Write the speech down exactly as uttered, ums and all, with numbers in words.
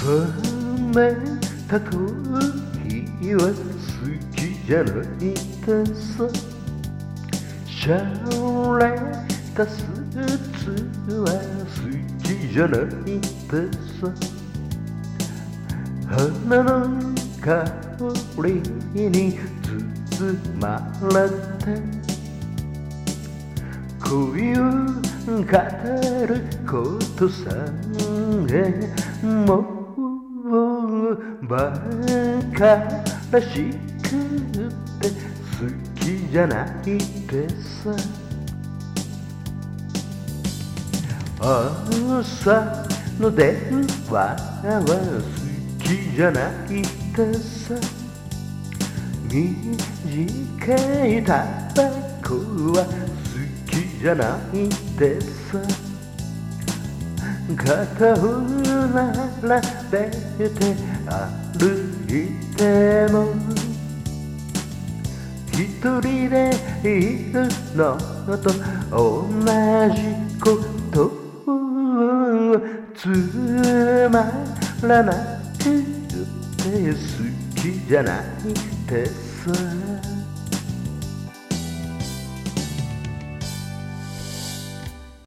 めたコーヒーは好きじゃないってさ、シャレたスーツは好きじゃないってさ、花の香りに包まれて恋を語ることさえもうバカらしくって好きじゃないってさ、朝の電話は好きじゃないってさ、短いタバコは好きじゃないってさ、肩を並べて歩いても一人でいるのと同じことつまらなくて好きじゃないってさ。